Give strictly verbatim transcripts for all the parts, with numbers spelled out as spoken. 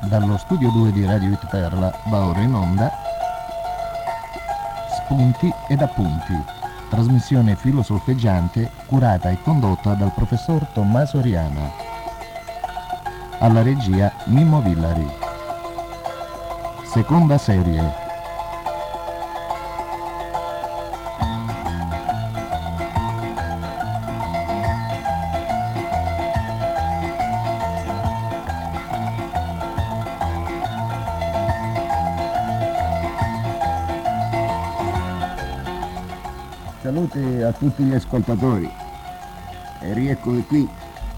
Dallo studio due di Radio It Perla va ora in onda Spunti ed appunti, trasmissione filosolfeggiante curata e condotta dal professor Tommaso Riana. Alla regia Mimmo Villari. Seconda serie. Salute a tutti gli ascoltatori e rieccomi qui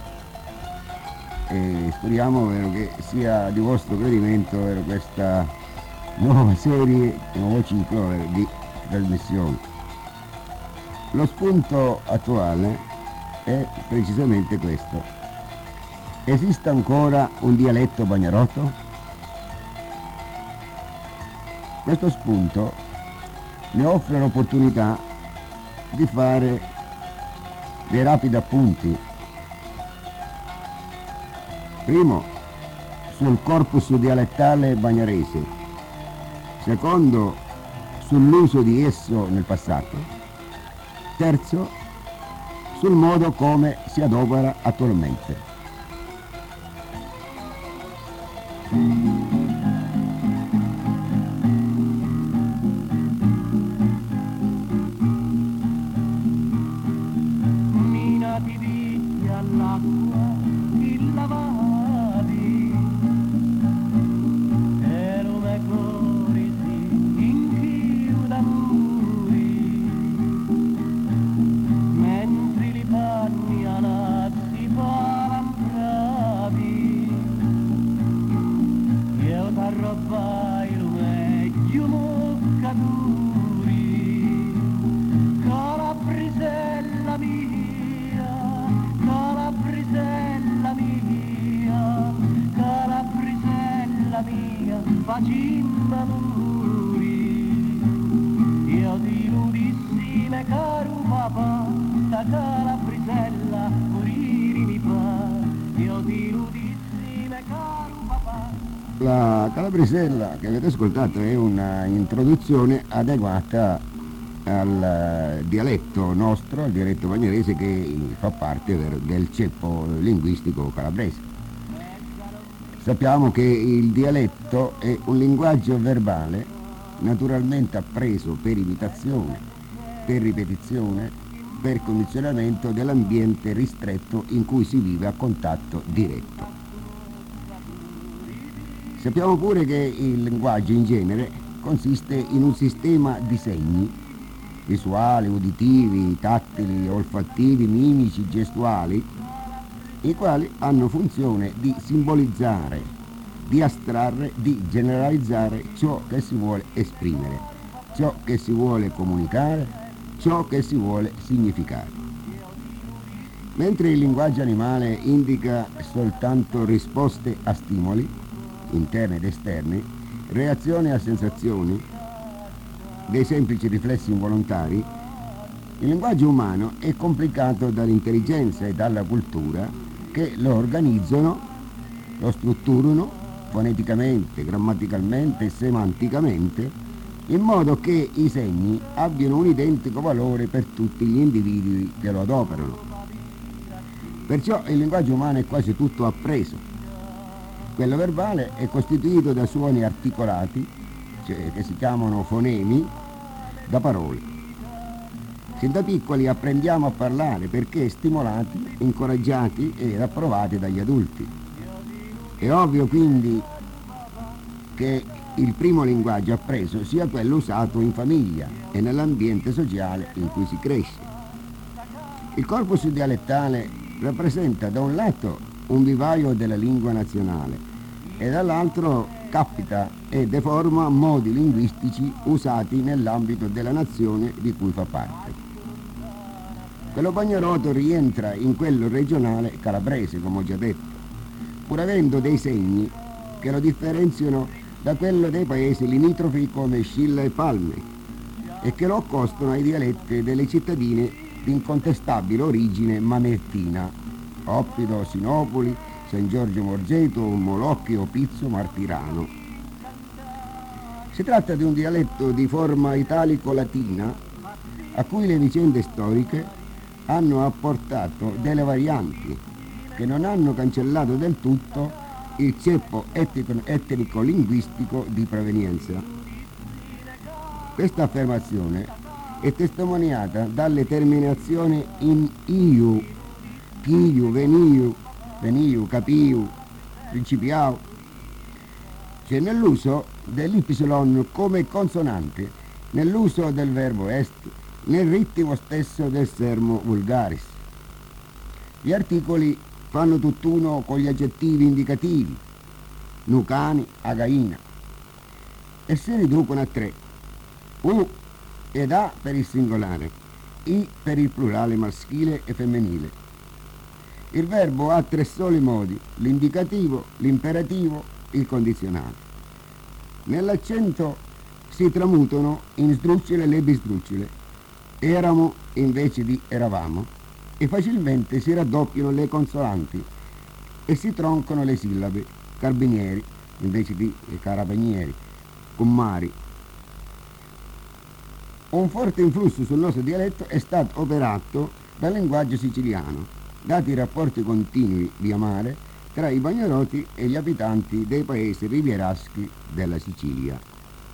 e speriamo vero, che sia di vostro gradimento vero, questa nuova serie, nuovo ciclo vero, di trasmissioni. Lo spunto attuale è precisamente questo: esiste ancora un dialetto bagnarotto? Questo spunto mi offre l'opportunità di fare dei rapidi appunti. Primo, sul corpus dialettale bagnarese. Secondo, sull'uso di esso nel passato. Terzo, sul modo come si adopera attualmente. La calabrisella che avete ascoltato è una introduzione adeguata al dialetto nostro, al dialetto bagnarese, che fa parte del ceppo linguistico calabrese. Sappiamo che il dialetto è un linguaggio verbale naturalmente appreso per imitazione, per ripetizione, per condizionamento dell'ambiente ristretto in cui si vive a contatto diretto. Sappiamo pure che il linguaggio in genere consiste in un sistema di segni visuali, uditivi, tattili, olfattivi, mimici, gestuali, i quali hanno funzione di simbolizzare, di astrarre, di generalizzare ciò che si vuole esprimere, ciò che si vuole comunicare, ciò che si vuole significare. Mentre il linguaggio animale indica soltanto risposte a stimoli, interne ed esterni, reazioni a sensazioni, dei semplici riflessi involontari, il linguaggio umano è complicato dall'intelligenza e dalla cultura che lo organizzano, lo strutturano foneticamente, grammaticalmente e semanticamente, in modo che i segni abbiano un identico valore per tutti gli individui che lo adoperano. Perciò il linguaggio umano è quasi tutto appreso. Quello verbale è costituito da suoni articolati, cioè, che si chiamano fonemi, da parole. Sin da piccoli apprendiamo a parlare perché stimolati, incoraggiati ed approvati dagli adulti. È ovvio quindi che il primo linguaggio appreso sia quello usato in famiglia e nell'ambiente sociale in cui si cresce. Il corpus dialettale rappresenta da un lato un vivaio della lingua nazionale e dall'altro capita e deforma modi linguistici usati nell'ambito della nazione di cui fa parte. Quello bagnaroto rientra in quello regionale calabrese, come ho già detto, pur avendo dei segni che lo differenziano da quello dei paesi limitrofi come Scilla e Palme e che lo accostano ai dialetti delle cittadine di incontestabile origine mamertina, Oppido, Sinopoli, San Giorgio Morzeto, Molocchi o Pizzo Martirano. Si tratta di un dialetto di forma italico-latina a cui le vicende storiche hanno apportato delle varianti che non hanno cancellato del tutto il ceppo etnico-linguistico di provenienza. Questa affermazione è testimoniata dalle terminazioni in iu, chiu, veniu, veniu, capiu, principiau, cioè nell'uso dell'y come consonante, nell'uso del verbo est, nel ritmo stesso del sermo vulgaris. Gli articoli fanno tutt'uno con gli aggettivi indicativi, nucani, againa, e si riducono a tre: u ed a per il singolare, i per il plurale maschile e femminile. Il verbo ha tre soli modi: l'indicativo, l'imperativo, il condizionale. Nell'accento si tramutano in sdrucciole le bisdrucciole, eramo invece di eravamo, e facilmente si raddoppiano le consonanti e si troncano le sillabe, carabinieri invece di carabinieri, cummari. Un forte influsso sul nostro dialetto è stato operato dal linguaggio siciliano, dati i rapporti continui via mare tra i bagnoroti e gli abitanti dei paesi rivieraschi della Sicilia.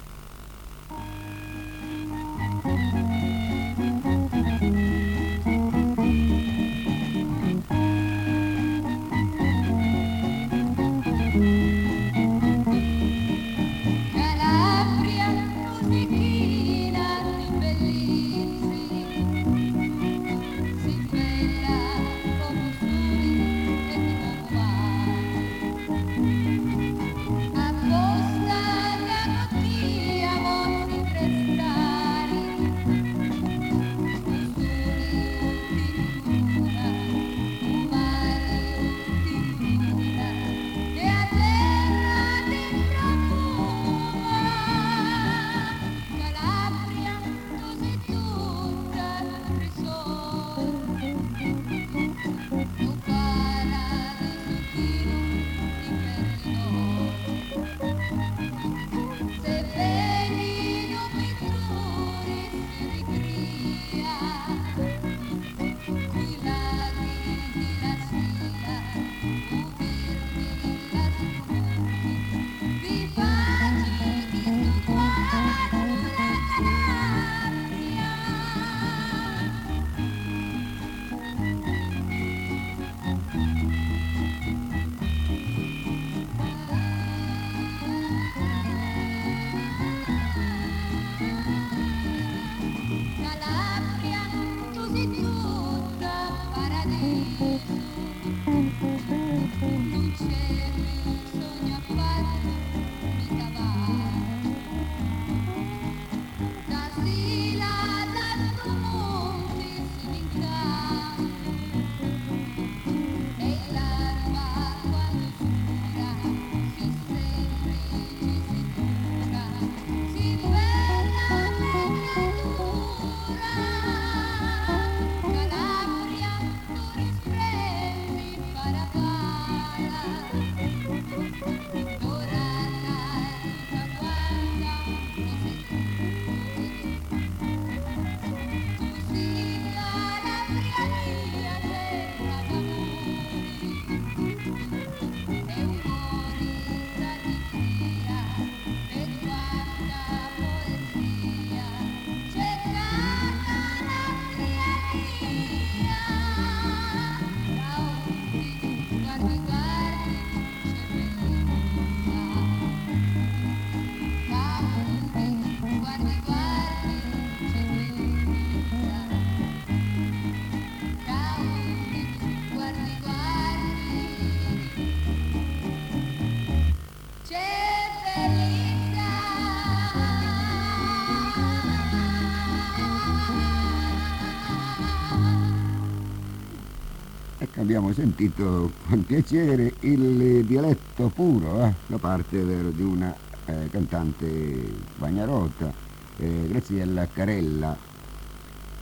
Abbiamo sentito con piacere il dialetto puro eh, da parte vero, di una eh, cantante bagnarota, eh, Graziella Carella.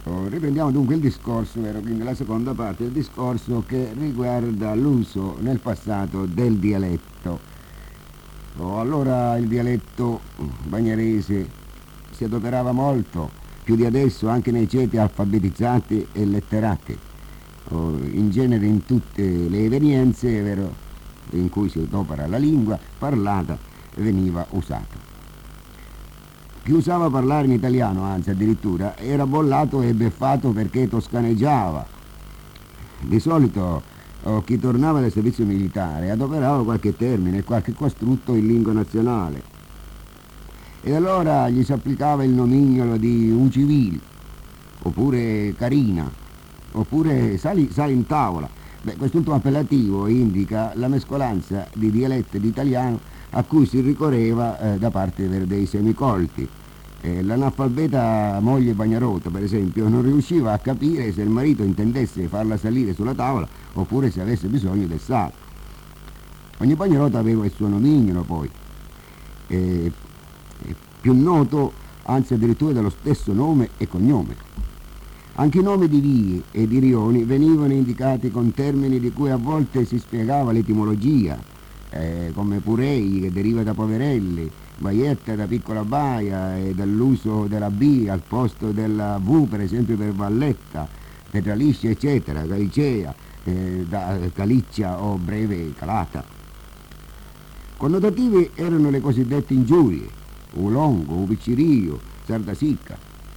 Oh, riprendiamo dunque il discorso, vero? Quindi la seconda parte del discorso che riguarda l'uso nel passato del dialetto. Oh, allora il dialetto bagnarese si adoperava molto, più di adesso, anche nei ceti alfabetizzati e letterati. Oh, in genere in tutte le evenienze, vero, in cui si adopera la lingua parlata veniva usata. Chi usava parlare in italiano, anzi addirittura, era bollato e beffato perché toscaneggiava. Di solito oh, chi tornava dal servizio militare adoperava qualche termine, qualche costrutto in lingua nazionale. E allora gli si applicava il nomignolo di ucivili, oppure carina, oppure sali, sali in tavola. Beh, quest'ultimo appellativo indica la mescolanza di dialetto ed italiano a cui si ricorreva eh, da parte dei semicolti. Eh, l'analfabeta moglie Bagnarota, per esempio, non riusciva a capire se il marito intendesse farla salire sulla tavola oppure se avesse bisogno del sale. Ogni Bagnarota aveva il suo nomignolo poi, eh, eh, più noto, anzi addirittura dello stesso nome e cognome. Anche i nomi di vie e di rioni venivano indicati con termini di cui a volte si spiegava l'etimologia, Eh, come Purei, che deriva da Poverelli, Baietta da piccola baia e dall'uso della B al posto della V, per esempio per Valletta, Petraliscia, eccetera, Galicea, eh, da Caliccia o breve Calata. Connotativi erano le cosiddette ingiurie, Ulongo, Upiccirio, Sardasicca.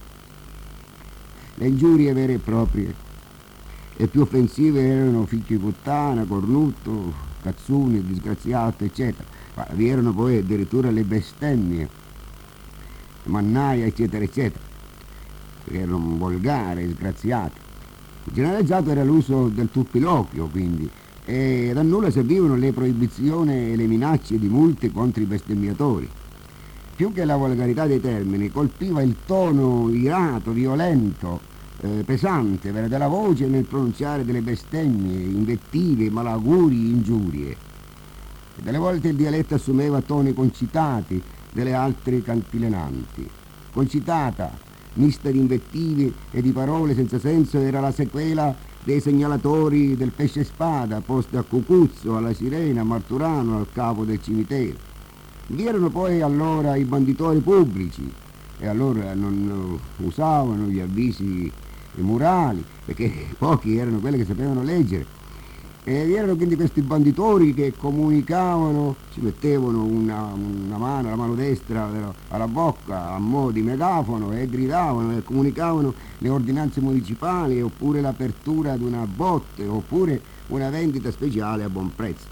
Le ingiurie vere e proprie e più offensive erano figli di puttana, cornutto, cazzuni, disgraziato, eccetera. Ma vi erano poi addirittura le bestemmie, mannaia, eccetera, eccetera, che erano volgari, disgraziati. Generalizzato era l'uso del turpiloquio, quindi, e da nulla servivano le proibizioni e le minacce di multe contro i bestemmiatori. Più che la volgarità dei termini, colpiva il tono irato, violento, Eh, pesante vera, della voce nel pronunciare delle bestemmie, invettive, malauguri, ingiurie. E delle volte il dialetto assumeva toni concitati, delle altre cantilenanti. Concitata, mista di invettive e di parole senza senso, era la sequela dei segnalatori del pesce spada posti a Cucuzzo, alla Sirena, a Marturano, al capo del cimitero. Vi erano poi allora i banditori pubblici e allora non usavano gli avvisi murali, perché pochi erano quelli che sapevano leggere. E vi erano quindi questi banditori che comunicavano, ci mettevano una, una mano, la mano destra alla bocca a mo' di megafono e gridavano e comunicavano le ordinanze municipali oppure l'apertura di una botte oppure una vendita speciale a buon prezzo.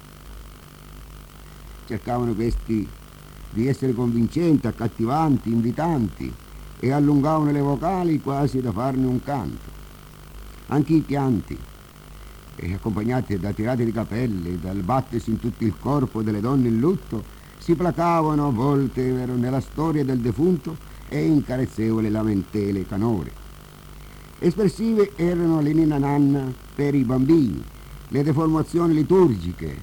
Cercavano questi di essere convincenti, accattivanti, invitanti e allungavano le vocali quasi da farne un canto. Anche i pianti, e accompagnati da tirate di capelli, dal battersi in tutto il corpo delle donne in lutto, si placavano a volte vero, nella storia del defunto e in carezzevoli lamentele canore. Espressive erano le ninna nanna per i bambini, le deformazioni liturgiche,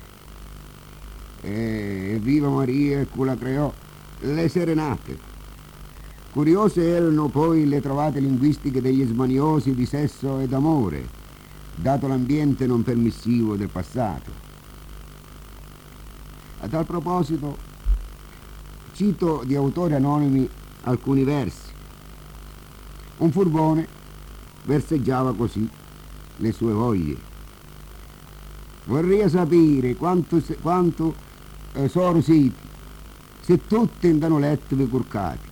e Viva Maria, cu la creò, le serenate. Curiose erano poi le trovate linguistiche degli smaniosi di sesso ed amore, dato l'ambiente non permissivo del passato. A tal proposito cito di autori anonimi alcuni versi. Un furbone verseggiava così le sue voglie. Vorrei sapere quanto, quanto eh, sono siti, se tutti andano letto vi curcati.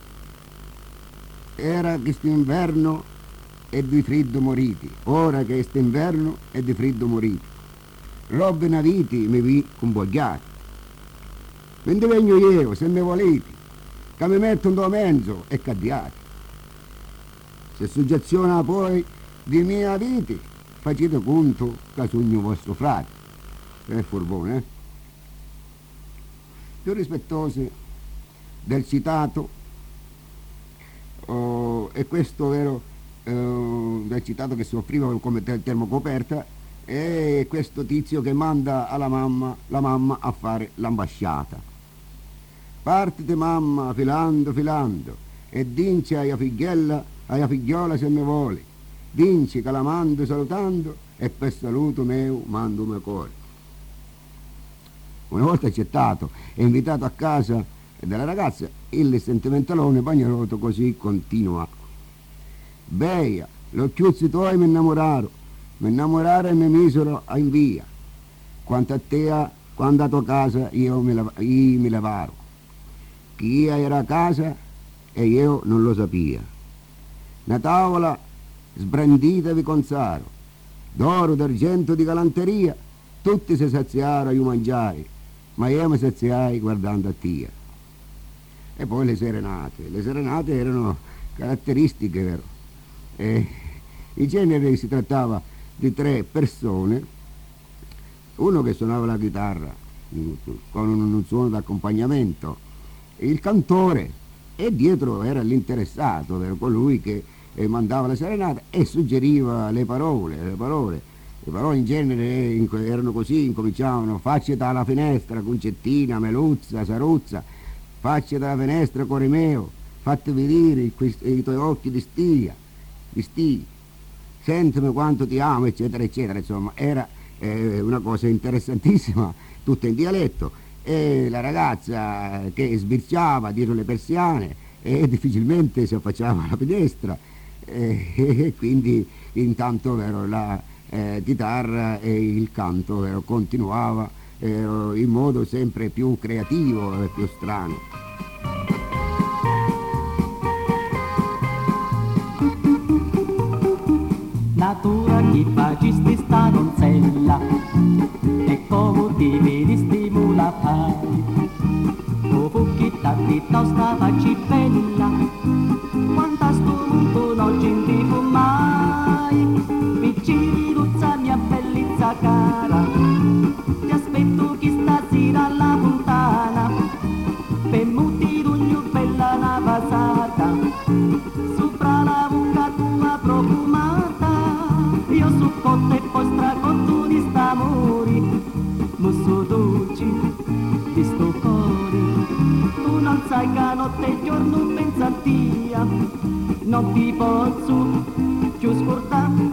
Era questo inverno e di freddo moriti, ora che è inverno e di freddo moriti. Robe naviti mi vi convogliati. Quindi vengo io, se mi volete, che mi metto un do mezzo e caddiate. Se suggeziona poi di mia vita, facete conto che sogno vostro frate. È furbone, eh? Più rispettose del citato, oh, e questo vero eh, del citato che si offriva come termocoperta, è questo tizio che manda alla mamma, la mamma a fare l'ambasciata. Partite mamma filando filando e dice alla figliella alla figliola se ne vuole, vinci calamando salutando, e per saluto meu mando me cuore. Una volta accettato e invitato a casa della ragazza, il sentimentalone Pagnerotto così continua: Beia, lo chiuzzi tuoi mi innamoraro, mi innamorare e mi misero in via, quanto a te, quando a tua casa io mi, lav- io mi lavaro, chi era a casa e io non lo sapia, una tavola sbrandita vi consaro, d'oro, d'argento, di galanteria, tutti si saziarono io mangiai, ma io mi saziai guardando a tia. E poi le serenate, le serenate erano caratteristiche, vero? E in genere si trattava di tre persone, uno che suonava la chitarra con un suono d'accompagnamento, il cantore, e dietro era l'interessato, vero? Colui che eh, mandava la serenata e suggeriva le parole, le parole. Le parole in genere erano così, incominciavano: facci dalla finestra, concettina, meluzza, saruzza, facci dalla finestra, cuore mio, fatti vedere i, i tuoi occhi di stia, di stia, sentimi quanto ti amo, eccetera, eccetera. Insomma, era eh, una cosa interessantissima, tutta in dialetto. E la ragazza che sbirciava dietro le persiane e difficilmente si affacciava alla finestra, e, e quindi intanto, vero, la eh, chitarra e il canto, vero, continuava eh, in modo sempre più creativo e più strano. Natura chi facisti sta donzella e come ti vedi stimula pari, o fucchita di tosta facci bella, quanta sto mondo non ci indico mai, piccini duzza mia bellezza cara, ti aspetto chi stasera alla fontana, per muti d'ogni bella una passata, sopra la bocca tua profumata. Io su cotta e poi stracotto di st'amori, musso dolce di sto cuore. Tu non sai che notte e giorno pensa a Dio, non ti posso più scordare.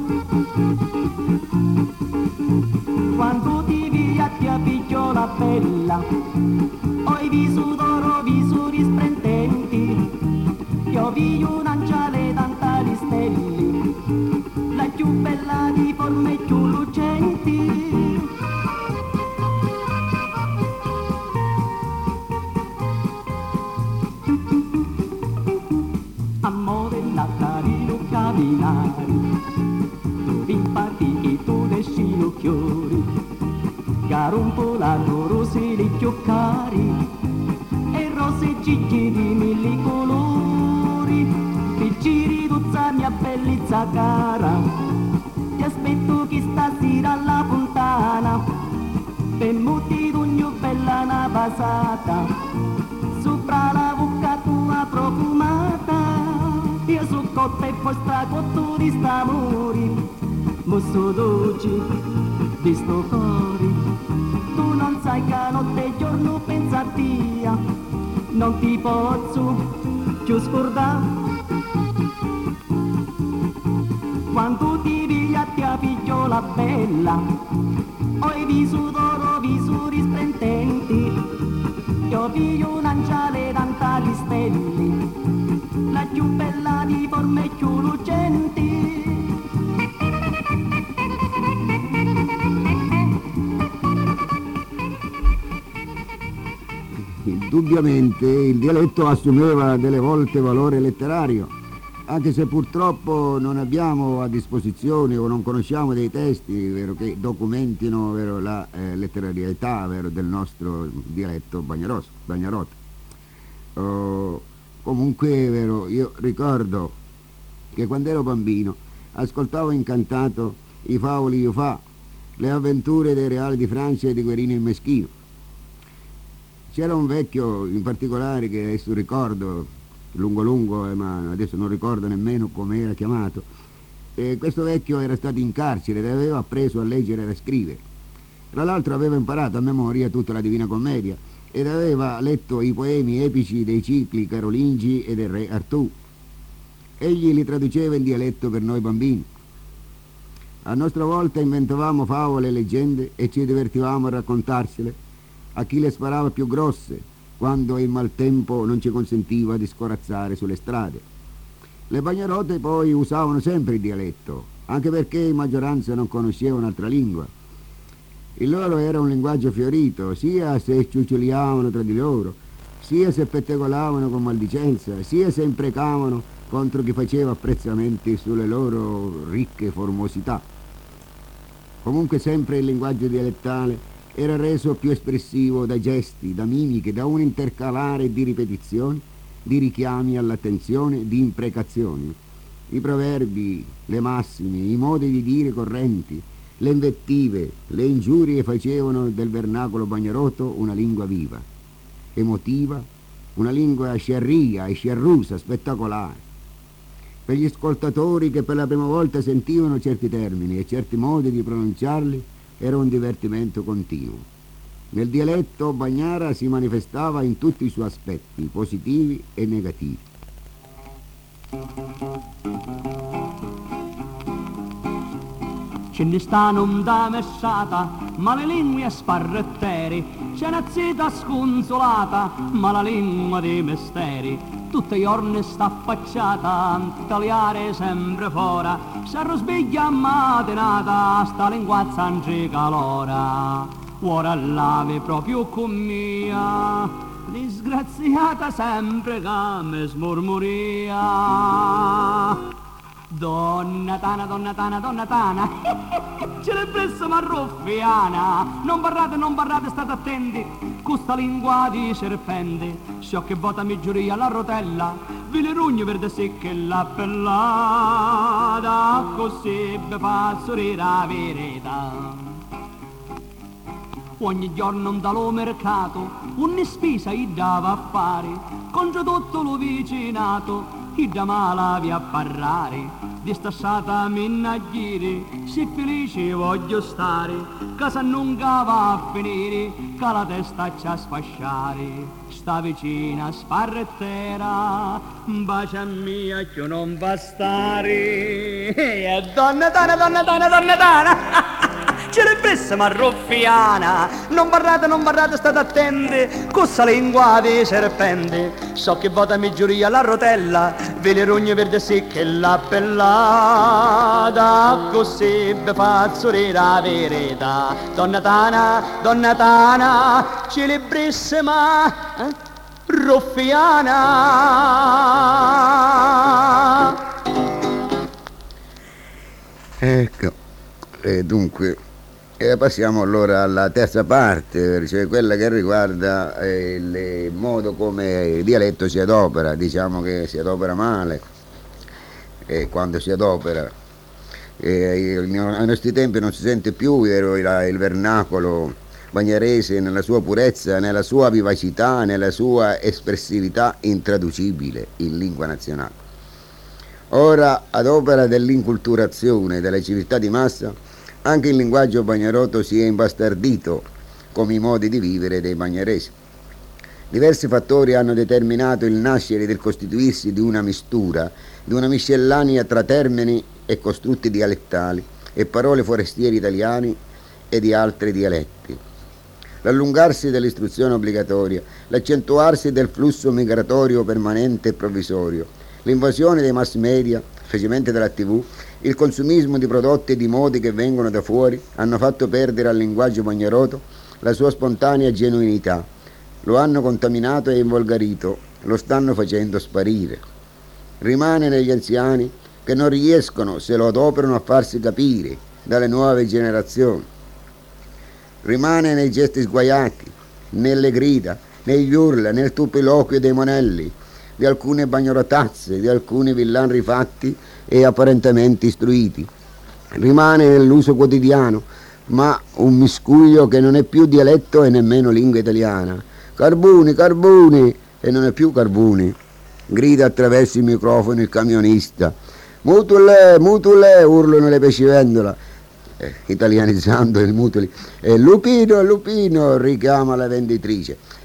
Quando ti via ti figliola bella, ho i viso d'oro, viso risplendenti, io vi un'anciale tanta di stelle, la più bella di forme più lucenti. Amore natalino camminare, tu impatti che tu desci l'occhiori, garumpolano rossi li chiocchiari e rose gigli di mille colori, che giri tutta mia bellezza cara, ti aspetto che stasera alla fontana, per muti d'ogni bella una basata, sopra la bocca tua profumata, io so cotta e poi stracotto di st'amori, musso dolce di sto cuore. Tu non sai che notte e giorno pensa a Dio, non ti posso più scordare. Quando ti via ti figliola bella, ho i viso d'oro, viso risplendenti, io figlio un anciale tanta di stelle, la più bella di forme più lucenti. Indubbiamente il dialetto assumeva delle volte valore letterario, anche se purtroppo non abbiamo a disposizione o non conosciamo dei testi, vero, che documentino, vero, la eh, letterarietà, vero, del nostro dialetto bagnaros, bagnarote. Oh, comunque, vero, io ricordo che quando ero bambino ascoltavo incantato i favoli io fa, le avventure dei reali di Francia e di Guerino il Meschino. C'era un vecchio in particolare che adesso ricordo, lungo lungo, eh, ma adesso non ricordo nemmeno come era chiamato. E questo vecchio era stato in carcere ed aveva appreso a leggere e a scrivere. Tra l'altro aveva imparato a memoria tutta la Divina Commedia ed aveva letto i poemi epici dei cicli carolingi e del re Artù. egli li traduceva in dialetto per noi bambini. A nostra volta inventavamo favole e leggende e ci divertivamo a raccontarsele a chi le sparava più grosse, quando il maltempo non ci consentiva di scorazzare sulle strade. Le bagnarote poi usavano sempre il dialetto, anche perché in maggioranza non conoscevano un'altra lingua. Il loro era un linguaggio fiorito, sia se ciuccioliavano tra di loro, sia se pettegolavano con maldicenza, sia se imprecavano contro chi faceva apprezzamenti sulle loro ricche formosità. Comunque sempre il linguaggio dialettale era reso più espressivo da gesti, da mimiche, da un intercalare di ripetizioni, di richiami all'attenzione, di imprecazioni. I proverbi, le massime, i modi di dire correnti, le invettive, le ingiurie facevano del vernacolo bagnaroto una lingua viva, emotiva, una lingua sciarria e sciarrusa, spettacolare. Per gli ascoltatori che per la prima volta sentivano certi termini e certi modi di pronunciarli era un divertimento continuo. Nel dialetto Bagnara si manifestava in tutti i suoi aspetti, positivi e negativi. Ce ne stanno da messata, ma le lingue sparretteri, c'è una zita sconsolata, ma la lingua dei misteri, tutti i giorni sta affacciata, tagliare sempre fora, se risveglia a mattinata, sta linguazza non c'è calora, ora lave proprio con mia, disgraziata sempre che mi smormoria. Donna tana, donna tana, donna tana, ce l'è presso ma ruffiana, non barrate, non barrate, state attenti, questa lingua di serpente, se ho che vota mi giuria la rotella, vi le rugno verde secca e la pellata, così vi fa sorrire la verità. Ogni giorno andavo al mercato, ogni spesa gli dava a fare, contro tutto lo vicinato, chi da malavi a parlare, di stassata minnaggiri, se felice voglio stare, casa nunca va a finire, che la testa c'ha a sfasciare, sta vicina sparrettera, bacia mia che non va stare, e donna tana, donna tana, donna tana, ce l'è pressa ma ruffiana, non barrate, non barrate, state attenti, questa lingua di serpente, so che vota mi giuria la rotella, ve le rogne verde secche e la pellata, così vi fa sorrire la verità. Donna tana, donna tana, ce l'è pressa ma eh? ruffiana. Ecco, e dunque E passiamo allora alla terza parte, cioè quella che riguarda eh, il modo come il dialetto si adopera. Diciamo che si adopera male, e quando si adopera eh, ai nostri tempi non si sente più il, il vernacolo bagnarese nella sua purezza, nella sua vivacità, nella sua espressività intraducibile in lingua nazionale. Ora, ad opera dell'inculturazione della civiltà di massa, anche il linguaggio bagnaroto si è imbastardito come i modi di vivere dei bagnaresi. Diversi fattori hanno determinato il nascere del costituirsi di una mistura, di una miscellanea tra termini e costrutti dialettali e parole forestiere italiani e di altri dialetti. L'allungarsi dell'istruzione obbligatoria, l'accentuarsi del flusso migratorio permanente e provvisorio, l'invasione dei mass media, specialmente della tivù, il consumismo di prodotti e di modi che vengono da fuori hanno fatto perdere al linguaggio bagnaroto la sua spontanea genuinità, lo hanno contaminato e involgarito, lo stanno facendo sparire. Rimane negli anziani che non riescono, se lo adoperano, a farsi capire dalle nuove generazioni. Rimane nei gesti sguaiati, nelle grida, negli urla, nel tupiloquio dei monelli, di alcune bagnorotazze, di alcuni villan rifatti e apparentemente istruiti. Rimane nell'uso quotidiano, ma un miscuglio che non è più dialetto e nemmeno lingua italiana. Carbuni, carbuni, e non è più carbuni. Grida attraverso il microfono il camionista. Mutule, mutule, urlano le pescivendola, eh, italianizzando il mutuli. E lupino, lupino, richiama la venditrice.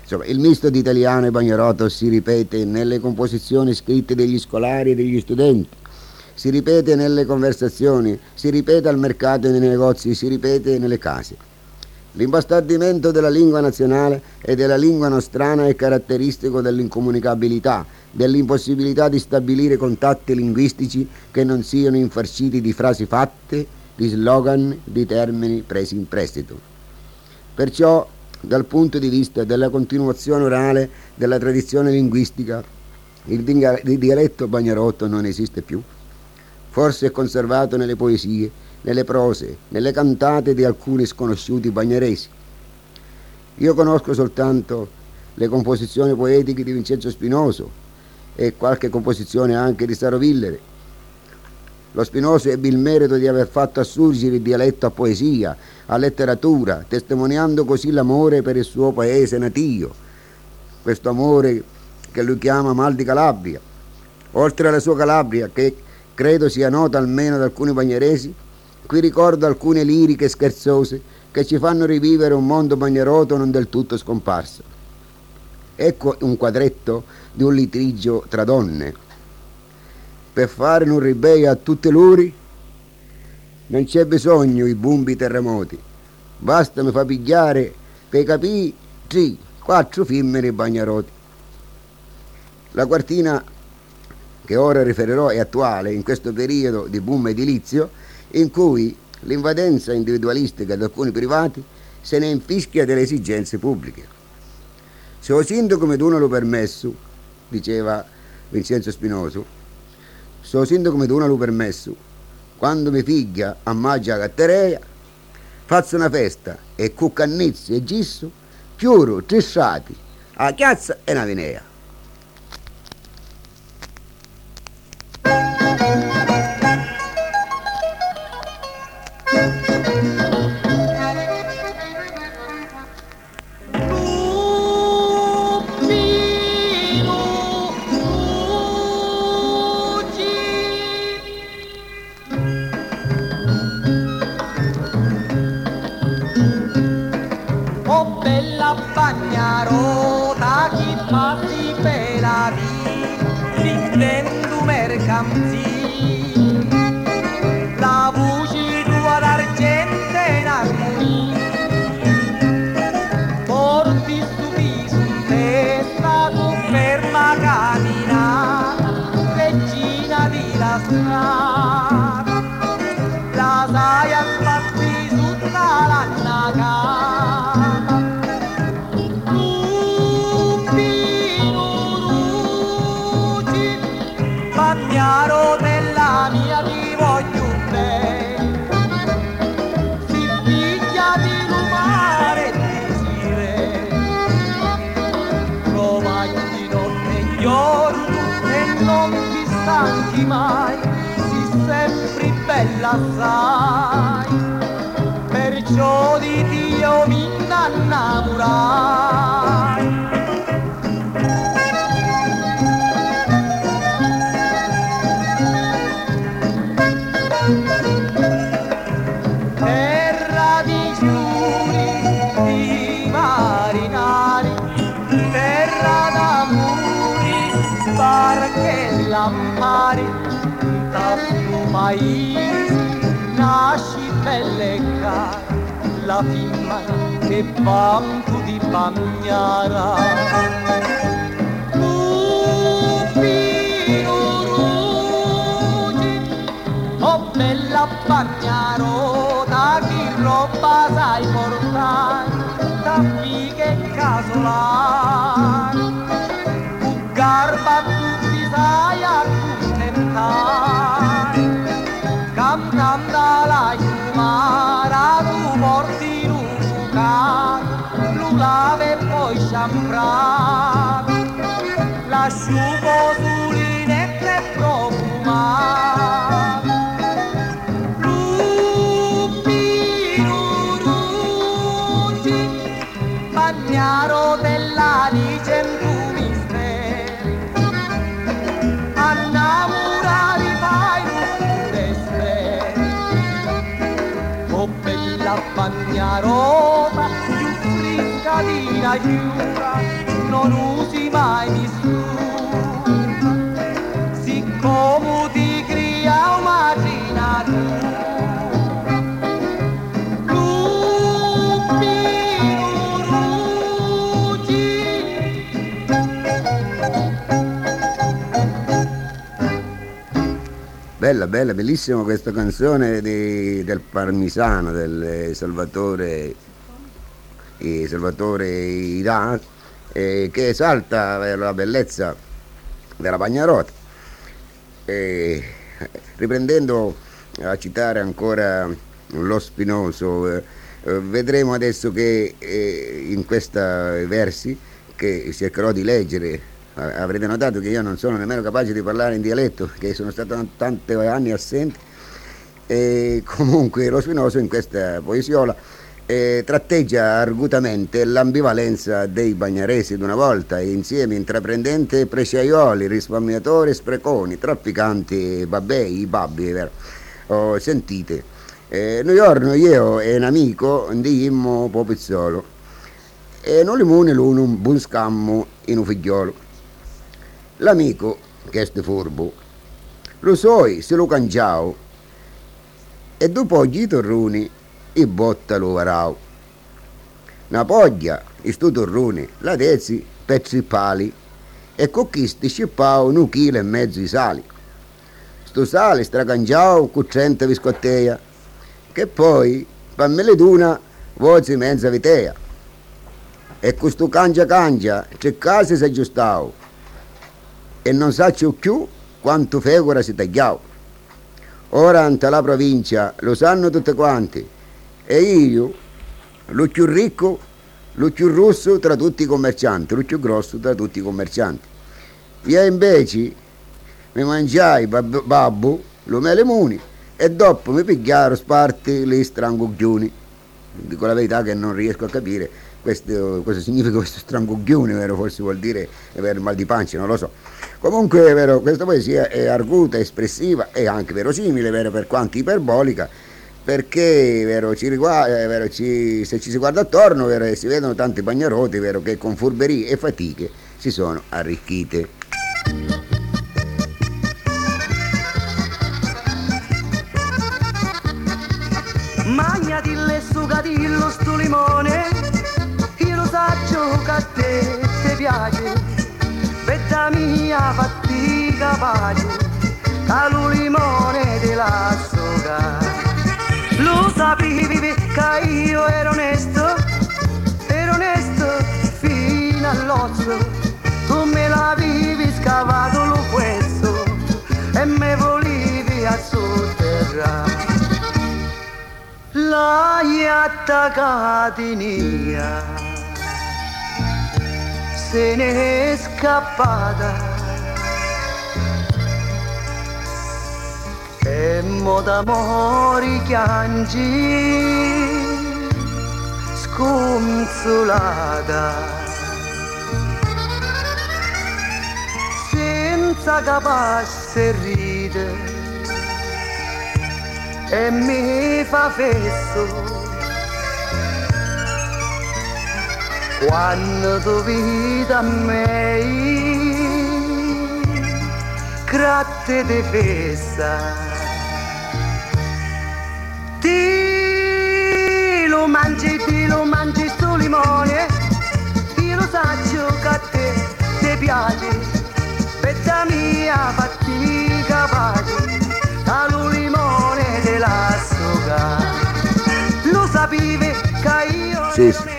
Insomma, il misto di italiano e bagnaroto si ripete nelle composizioni scritte degli scolari e degli studenti, si ripete nelle conversazioni, si ripete al mercato e nei negozi, si ripete nelle case. L'imbastardimento della lingua nazionale e della lingua nostrana è caratteristico dell'incomunicabilità, dell'impossibilità di stabilire contatti linguistici che non siano infarciti di frasi fatte, di slogan, di termini presi in prestito. Perciò, dal punto di vista della continuazione orale della tradizione linguistica, il dialetto bagnarotto non esiste più. Forse è conservato nelle poesie, nelle prose, nelle cantate di alcuni sconosciuti bagnaresi. Io conosco soltanto le composizioni poetiche di Vincenzo Spinoso e qualche composizione anche di Starovillere. Lo Spinoso ebbe il merito di aver fatto assurgere il dialetto a poesia, a letteratura, testimoniando così l'amore per il suo paese natio, questo amore che lui chiama Mal di Calabria. Oltre alla sua Calabria, che credo sia nota almeno ad alcuni bagneresi, qui ricordo alcune liriche scherzose che ci fanno rivivere un mondo bagnaroto non del tutto scomparso. Ecco un quadretto di un litigio tra donne. Per fare un ribello a tutte l'uri non c'è bisogno i bumbi terremoti, basta mi fa pigliare per capire tre, quattro femmine bagnaroti. La quartina che ora riferirò è attuale in questo periodo di boom edilizio in cui l'invadenza individualistica di alcuni privati se ne infischia delle esigenze pubbliche. Se lo sindaco mi dona lo permesso, diceva Vincenzo Spinoso, se lo sindaco mi dona lo permesso, quando mi figlia a mangia la catterea, faccio una festa e con cannizzi e gisso, chiuro, trissati, a chiazza e una vinea. Bagnarota chi passi per la vita, vendendo mercanzini, la voce tua d'argento in armonia, porti su viso in testa, conferma camminata, regina di la strada, la sai a spazzi tutta l'annacata. Bagnaro della mia ti voglio bene, si piglia di lumare di sire, provai di notte e giorno e non ti stanchi mai, si sempre bella sai, perciò di Dio mi innamorai. Terra di giuri, di marinari, terra d'amori, barche e lampari, da su paesi nasci belle e cara, la firma che banco di Bagnara. Oh bella bagnarota, chi roba sai portare, da fighe e casolari, tu garba tutti sai accontentare, cantando la chiumara tu porti in un bucato, lu lave e poi sciamprato, l'asciugo sulinetto e profumato. Bagnaro della licen tu misteri, annamorati fai pure speri. Oh bella bagnarota, più fresca di macina giura non usi mai misura, siccome ti cria una macina giura. Bella, bella, bellissima questa canzone di, del Parmisano, del Salvatore, eh, Salvatore Ida, eh, che esalta la bellezza della Bagnarota. Eh, riprendendo a citare ancora lo Spinoso, eh, vedremo adesso che eh, in questi versi, che cercherò di leggere, avrete notato che io non sono nemmeno capace di parlare in dialetto, che sono stato tanti anni assente, e comunque lo Spinoso in questa poesiola eh, tratteggia argutamente l'ambivalenza dei bagnaresi d'una volta, insieme intraprendenti e preciaioli, risparmiatori e spreconi, trafficanti babbei, i babbi, vero? Oh, sentite, eh, un giorno io e un amico andimmo po' pizzolo e non li muni l'uno un buon scammo in un figliolo. L'amico, che è furbo, lo soi, se lo cangiao, e dopo gli torruni, i botta lo varao. Una poglia, i stu torruni, la dezzi, pezzi pali, e con chi sti scippao un chilo e mezzo di sali. Sto sale stracangiao con trenta viscotteia, che poi, pammele d'una, vozi mezza vitea. E con sto cangia cangia, tre case si aggiustao, e non saccio più quanto fegora si tagliao. Ora ante la provincia lo sanno tutti quanti, e io, lo più ricco, lo più rosso tra tutti i commercianti, lo più grosso tra tutti i commercianti. Io invece mi mangiai bab- babbo, lo mele muni, e dopo mi pigliaro sparti le stranguglioni. Dico la verità che non riesco a capire questo, cosa significa questo stranguglione, vero? Forse vuol dire avere mal di pancia, non lo so. Comunque, vero, questa poesia è arguta, espressiva e anche verosimile, vero, per quanto iperbolica, perché, vero, ci riguarda, vero, ci, se ci si guarda attorno, vero, si vedono tanti bagnaroti, vero, che con furberie e fatiche si sono arricchite. Magnati le sugatillo sto limone, io lo saggio che a te ti piace. Betta mia fatti capace, che lo limone te la suga. Lo sapevi che io ero onesto, ero onesto fino all'osso. Tu me l'avevi scavato lo questo e me volevi a sotterrare. L'hai attaccati mia, se ne è scappata e mo d'amore piangi sconsolata, senza capace ride e mi fa fesso quando tu vedi a me gratte di festa. Ti lo mangi, ti lo mangi sto limone, io lo saggio che a te ti piace. Pezza mia fatti capace, lo limone della suga. Lo sapevi che io sì, sì.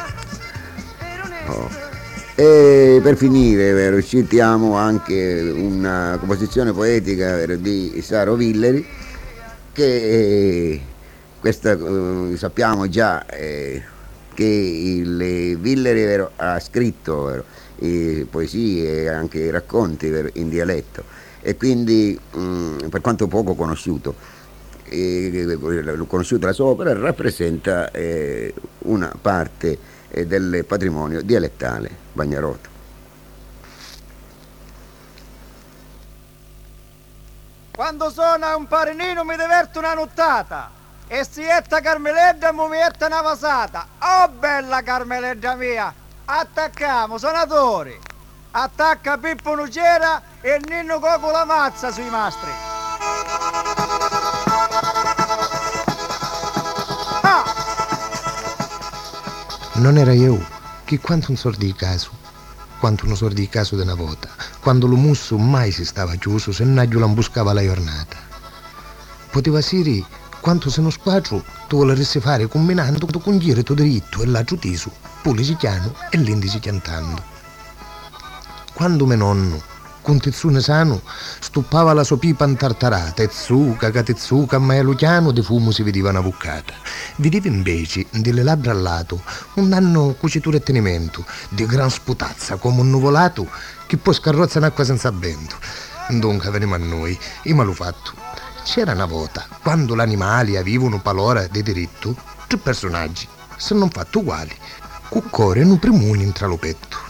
Oh. E per finire, vero, citiamo anche una composizione poetica, vero, di Saro Villeri, che eh, questa eh, sappiamo già eh, che il Villeri, vero, ha scritto, vero, eh, poesie e anche racconti, vero, in dialetto, e quindi mh, per quanto poco conosciuto, eh, conosciuta la sua opera, rappresenta eh, una parte eh, del patrimonio dialettale bagnaroto. Quando suona un parinino mi diverto una nottata, e sietta Carmeledda mi mette una vasata. Oh bella Carmeledda mia, Attacchiamo, suonatori! Attacca Pippo Nucera e Ninno Coco la mazza sui mastri! Ah! Non era io che quanto un sordi di caso, quanto un sordi di caso di una volta, quando lo musso mai si stava chiuso se non lambuscava la giornata. Poteva siri quanto se non squadro tu voleresti fare combinando con giro tu dritto e l'altro tiso, pulici chiano e l'indici cantando. Quando mio nonno, con tizzone sano, stuppava la sua pipa intartarata e zucca, catezzucca, maialo chiano di fumo si vedeva una buccata. Vedeva invece, delle labbra al lato, un danno cucitura e tenimento, di gran sputazza come un nuvolato che poi scarrozza in acqua senza vento. Dunque veniamo a noi, i malufatto. C'era una volta, quando gli animali avevano palora di diritto, tre personaggi, se non fatto uguali, cuccore e un primuni intra lo petto.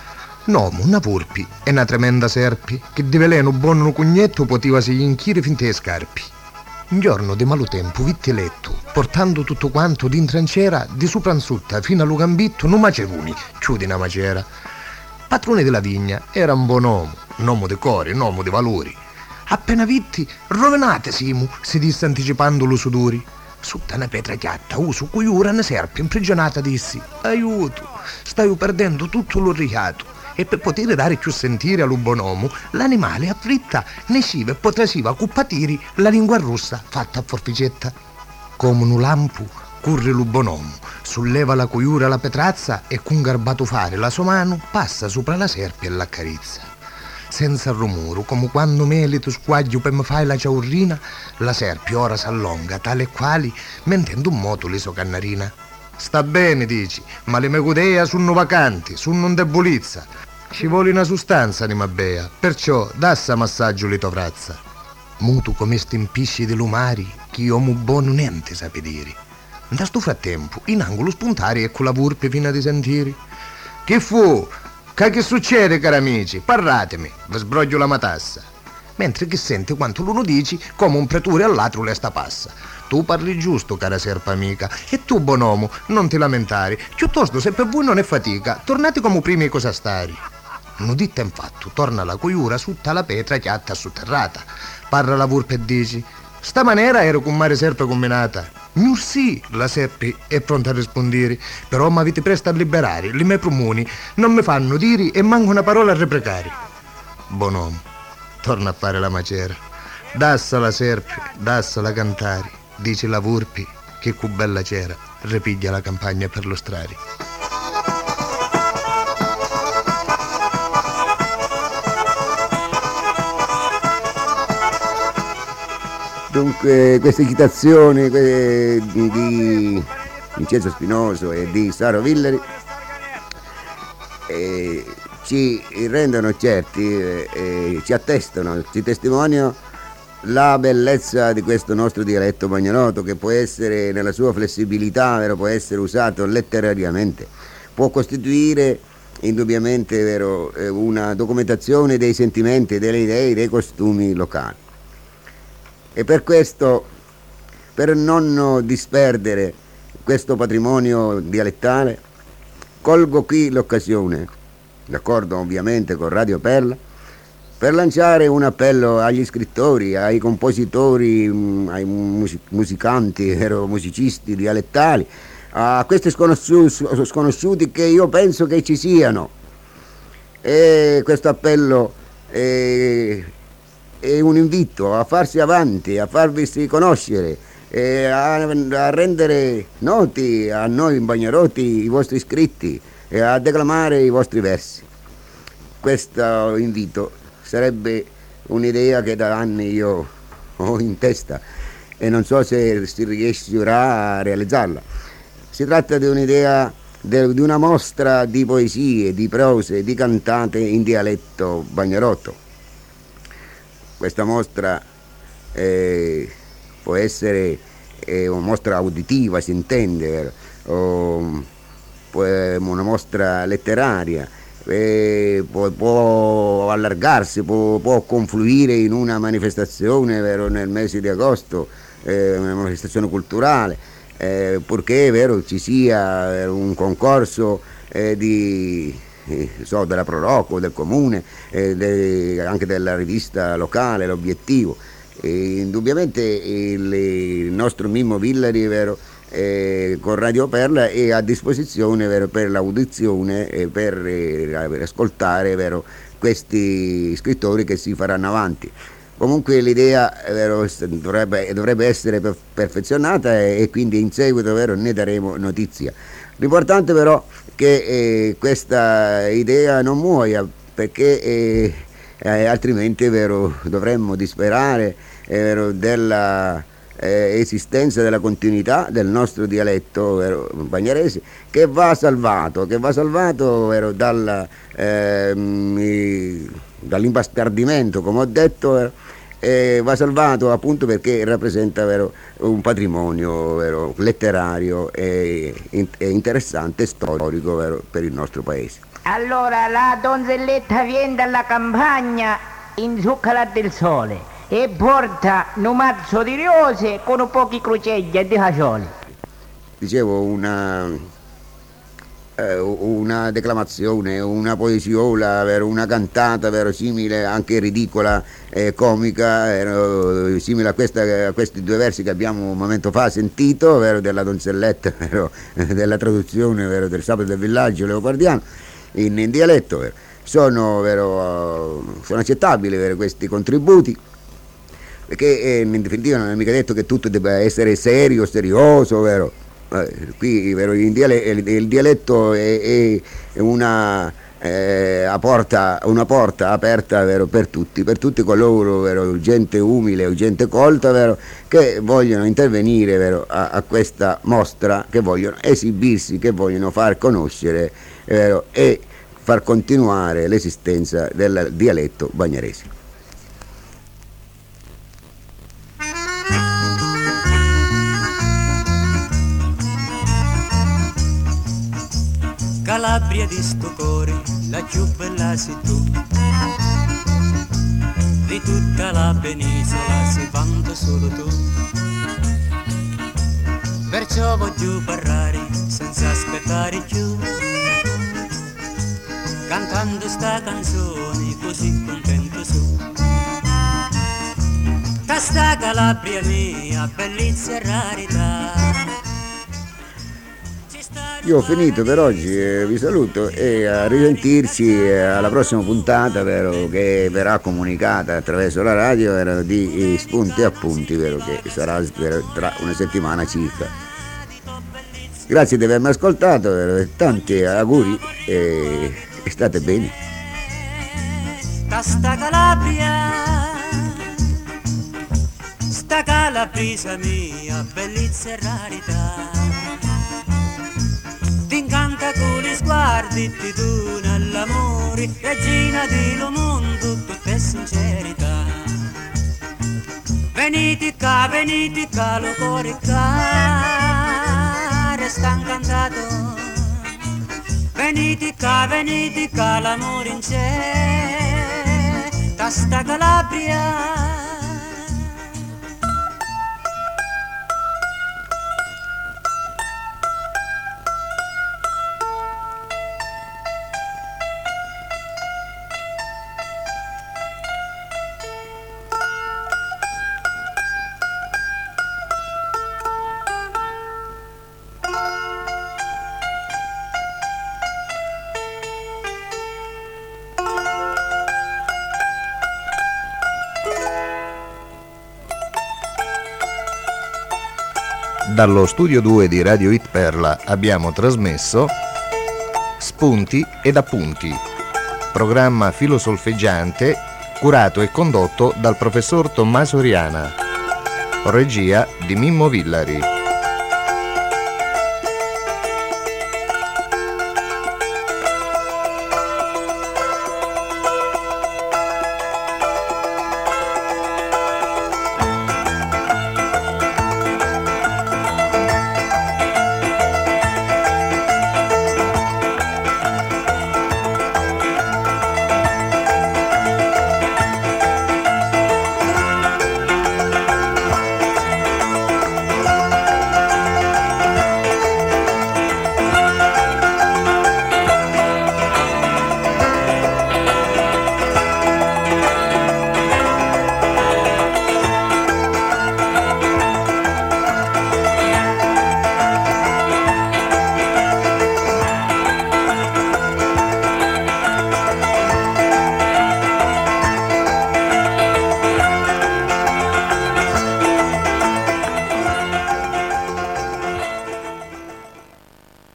Nomo, una volpi e una tremenda serpi, che di veleno buono cugnetto poteva si inchire fin te scarpi. Un giorno di malutempo vitti letto, portando tutto quanto di intrancera, di sopranzutta fino allo gambitto, non macevuni, chiudi una macera. Patrone della vigna era un buon uomo, un uomo di core, un uomo di valori. Appena vitti, rovinate simu, si disse anticipando lo sudori. Sutta una pietra chiatta, uso cui ora una serpe imprigionata dissi: aiuto, stai perdendo tutto l'orricato. E per poter dare più sentire allo bonomo, l'animale afflitta ne sciva e potrasiva cuppatiri la lingua rossa fatta a forficetta. Come un lampo corre lo bonomo, solleva la coiura la petrazza e con garbato fare la sua mano passa sopra la serpe e l'accarizza. Senza rumore, come quando melito squaglio per me fai la ciaurrina, la serpe ora s'allonga, tale e quali, mentendo un moto le so cannarina. Sta bene, dici, ma le mie cudea sono vacanti, sono un debolizza. Ci vuole una sostanza, anima bea, perciò dassa massaggio li tovrazza. Mutu come stempisci di lumari, che io mu buono niente sape dire. Da sto frattempo, in angolo spuntare ecco la volpe fino a di sentire. Che fu? Che che succede, cari amici? Parratemi, vi sbroglio la matassa. Mentre che sente quanto l'uno dici, come un pretore all'altro le sta passa. Tu parli giusto, cara serpa amica, e tu, bonomo, non ti lamentare. Piuttosto, se per voi non è fatica, tornate come primi e cosa stare. Non dite infatti, torna la coiura sutta la pietra chiatta sotterrata. Parla la volpe e dici: sta maniera ero con mare serpe combinata. Gnur sì, la serpe è pronta a rispondere, però mi avete presto a liberare, li miei promuni non mi fanno dire e manco una parola a reprecare. Bonomo, torna a fare la macera, dassa la serpe, dassa la cantare, dice la volpe che cu bella c'era, ripiglia la campagna per lo strari. Dunque, queste citazioni eh, di Vincenzo Spinoso e di Saro Villeri eh, ci rendono certi, eh, eh, ci attestano, ci testimoniano la bellezza di questo nostro dialetto bagnoloto, che può essere nella sua flessibilità, vero, può essere usato letterariamente, può costituire indubbiamente, vero, una documentazione dei sentimenti, delle idee, dei costumi locali. E per questo, per non disperdere questo patrimonio dialettale, colgo qui l'occasione, d'accordo ovviamente con Radio Perla, per lanciare un appello agli scrittori, ai compositori, ai musicanti, musicisti dialettali, a questi sconosciuti, sconosciuti che io penso che ci siano. E questo appello è, è un invito a farsi avanti, a farvi conoscere, e a, a rendere noti a noi bagneroti i vostri scritti e a declamare i vostri versi. Questo invito sarebbe un'idea che da anni io ho in testa e non so se si riuscirà a realizzarla. Si tratta di un'idea, di una mostra di poesie, di prose, di cantate in dialetto bagnerotto. Questa mostra eh, può essere eh, una mostra uditiva, si intende, vero? O, può, una mostra letteraria, eh, può, può allargarsi, può, può confluire in una manifestazione, vero, nel mese di agosto, eh, una manifestazione culturale, eh, purché, vero, ci sia un concorso eh, di, eh, so, della Pro Rocco, del comune, eh, de, anche della rivista locale, l'Obiettivo. E indubbiamente il, il nostro Mimmo Villari, vero, eh, con Radio Perla è a disposizione, vero, per l'audizione e per, eh, per ascoltare, vero, questi scrittori che si faranno avanti. Comunque l'idea, vero, dovrebbe, dovrebbe essere perfezionata e, e quindi in seguito, vero, ne daremo notizia. L'importante però è che eh, questa idea non muoia, perché eh, eh, altrimenti, vero, dovremmo disperare, eh, vero, della eh, esistenza, della continuità del nostro dialetto, vero, bagnarese, che va salvato, che va salvato, vero, dalla, ehm, dall'imbastardimento, come ho detto, vero, e va salvato appunto perché rappresenta, vero, un patrimonio, vero, letterario e, e interessante, storico, vero, per il nostro paese. Allora la donzelletta viene dalla campagna in zuccola del sole e porta un mazzo di rose con un pochi crocegli e di fagioli. Dicevo, una una declamazione, una poesiola, vero, una cantata verosimile, anche ridicola e comica, vero, simile a, questa, a questi due versi che abbiamo un momento fa sentito, vero, della donzelletta, vero, della traduzione, vero, del Sabato del Villaggio leopardiano in, in dialetto, vero. Sono, vero, sono accettabili, vero, questi contributi, perché eh, in definitiva non è mica detto che tutto debba essere serio, serioso, vero. Eh, qui, vero, il, dialetto, il dialetto è, è una, eh, a porta, una porta aperta, vero, per tutti, per tutti coloro, vero, gente umile o gente colta, vero, che vogliono intervenire, vero, a, a questa mostra, che vogliono esibirsi, che vogliono far conoscere, vero, e far continuare l'esistenza del dialetto bagnarese. Calabria di sto cuore, la più bella sei tu. Di tutta la penisola sei vanto solo tu. Perciò voglio parlare senza aspettare più, cantando sta canzone così contento su. Da sta Calabria mia, bellezza e rarità. Io ho finito per oggi, eh, vi saluto e a risentirci eh, alla prossima puntata, vero, che verrà comunicata attraverso la radio, vero, di eh, Spunti e Appunti, vero, che sarà, vero, tra una settimana circa. Grazie di avermi ascoltato, vero, e tanti auguri e, e state bene. Da sta Calabria, sta Calabrisa mia, bellezza e rarità. T'incanta con gli sguardi, ti dona all'amore, regina dello mondo, tutta è sincerità. Venite qua, venite qua, lo cuore qua, resta incantato. Venite qua, venite qua, l'amore in c'è, da sta Calabria. Dallo studio due di Radio Hit Perla abbiamo trasmesso Spunti ed Appunti, programma filosolfeggiante curato e condotto dal professor Tommaso Riana, regia di Mimmo Villari.